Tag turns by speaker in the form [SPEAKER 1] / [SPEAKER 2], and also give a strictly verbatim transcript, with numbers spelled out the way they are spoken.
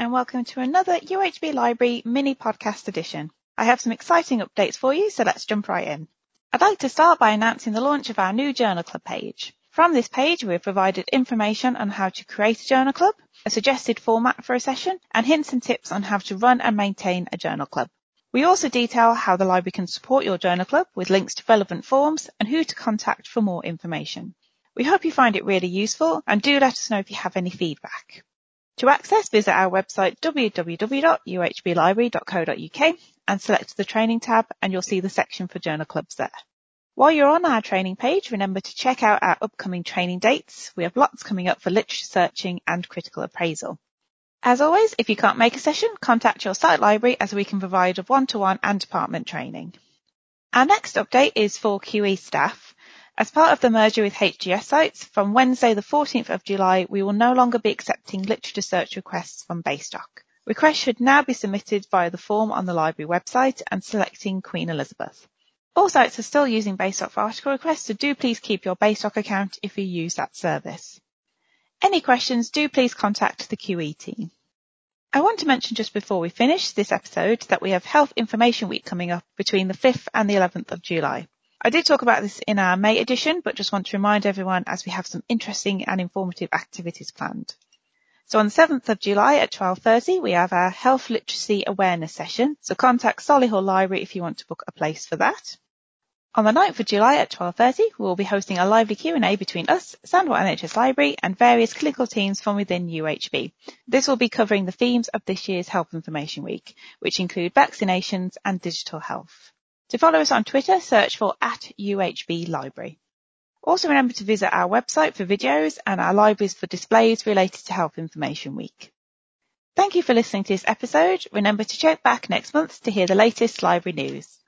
[SPEAKER 1] and welcome to another U H B Library mini podcast edition. I have some exciting updates for you, so let's jump right in. I'd like to start by announcing the launch of our new Journal Club page. From this page, we have provided information on how to create a Journal Club, a suggested format for a session, and hints and tips on how to run and maintain a Journal Club. We also detail how the library can support your Journal Club with links to relevant forms and who to contact for more information. We hope you find it really useful, and do let us know if you have any feedback. To access, visit our website w w w dot u h b library dot co dot u k and select the Training tab, and you'll see the section for Journal Clubs there. While you're on our training page, remember to check out our upcoming training dates. We have lots coming up for literature searching and critical appraisal. As always, if you can't make a session, contact your site library as we can provide a one-to-one and department training. Our next update is for Q E staff. As part of the merger with H G S Sites, from Wednesday the fourteenth of July, we will no longer be accepting literature search requests from Baystock. Requests should now be submitted via the form on the library website and selecting Queen Elizabeth. All sites are still using Baystock for article requests, so do please keep your Baystock account if you use that service. Any questions, do please contact the Q E team. I want to mention just before we finish this episode that we have Health Information Week coming up between the fifth and the eleventh of July. I did talk about this in our May edition, but just want to remind everyone as we have some interesting and informative activities planned. So on the seventh of July at twelve thirty, we have our Health Literacy Awareness session, so contact Solihull Library if you want to book a place for that. On the ninth of July at twelve thirty, we will be hosting a lively Q and A between us, Sandwell N H S Library, and various clinical teams from within U H B. This will be covering the themes of this year's Health Information Week, which include vaccinations and digital health. To follow us on Twitter, search for at U H B Library. Also remember to visit our website for videos and our libraries for displays related to Health Information Week. Thank you for listening to this episode. Remember to check back next month to hear the latest library news.